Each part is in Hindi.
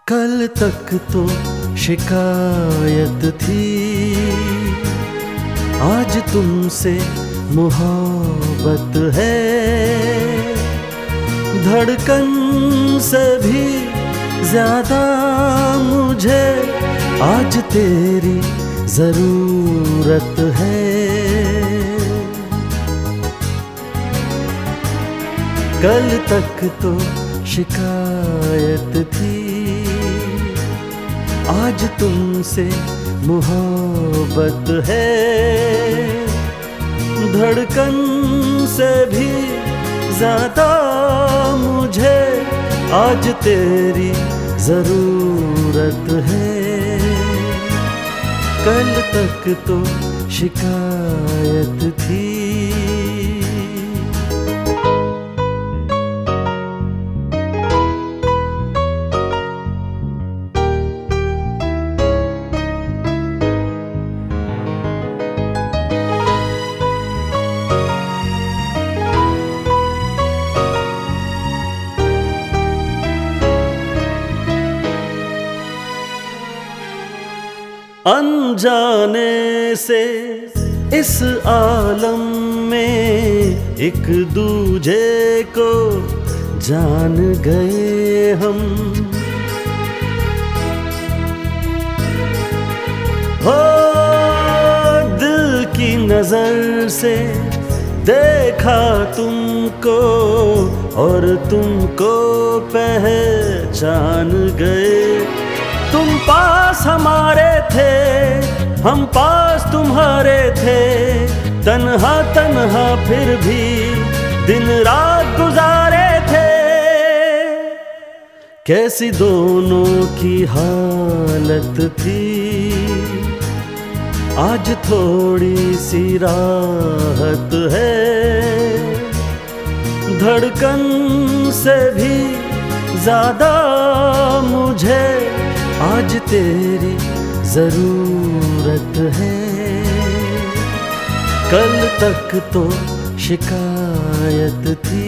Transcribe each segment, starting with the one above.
कल तक तो शिकायत थी, आज तुमसे मोहब्बत है। धड़कन से भी ज्यादा मुझे आज तेरी जरूरत है। कल तक तो शिकायत थी, आज तुमसे मोहब्बत है। धड़कन से भी ज्यादा मुझे आज तेरी जरूरत है। कल तक तो शिकायत थी। अनजाने से इस आलम में एक दूजे को जान गए हम। हो दिल की नजर से देखा तुमको और तुमको पहचान गए। तुम पास हमारे थे, हम पास तुम्हारे थे। तन्हा तन्हा फिर भी दिन रात गुजारे थे। कैसी दोनों की हालत थी, आज थोड़ी सी राहत है। धड़कन से भी ज्यादा मुझे आज तेरी जरूरत है। कल तक तो शिकायत थी।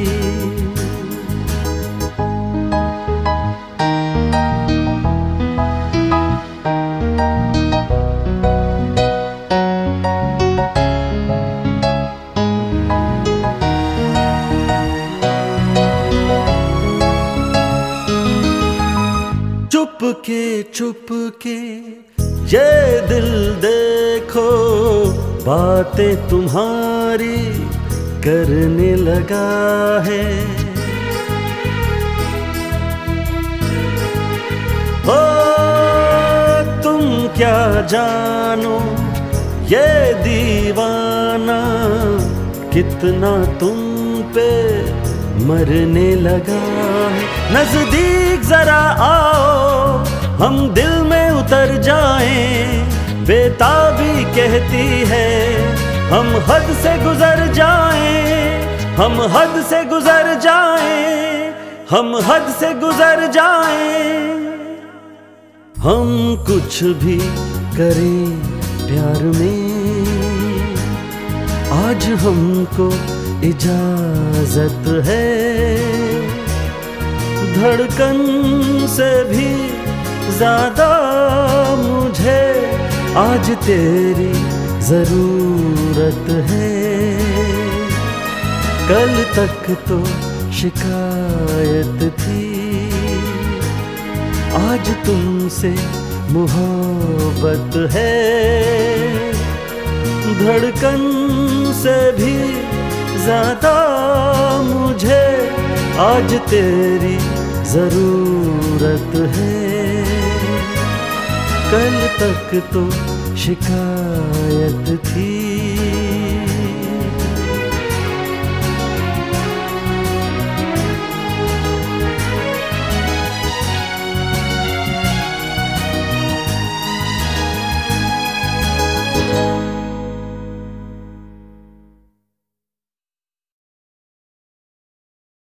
चुप के ये दिल देखो, बातें तुम्हारी करने लगा है। हो तुम क्या जानो ये दीवाना कितना तुम पे मरने लगा है। नजदीक जरा आओ, हम दिल में उतर जाएं। बेताबी कहती है हम हद से गुजर जाएं, हम हद से गुजर जाएं, हम हद से गुजर जाएं। हम कुछ भी करें प्यार में, आज हमको इजाजत है। धड़कन से भी ज्यादा मुझे आज तेरी जरूरत है। कल तक तो शिकायत थी, आज तुमसे मोहब्बत है। धड़कन से भी ज्यादा मुझे आज तेरी जरूरत है। कल तक तो शिकायत थी।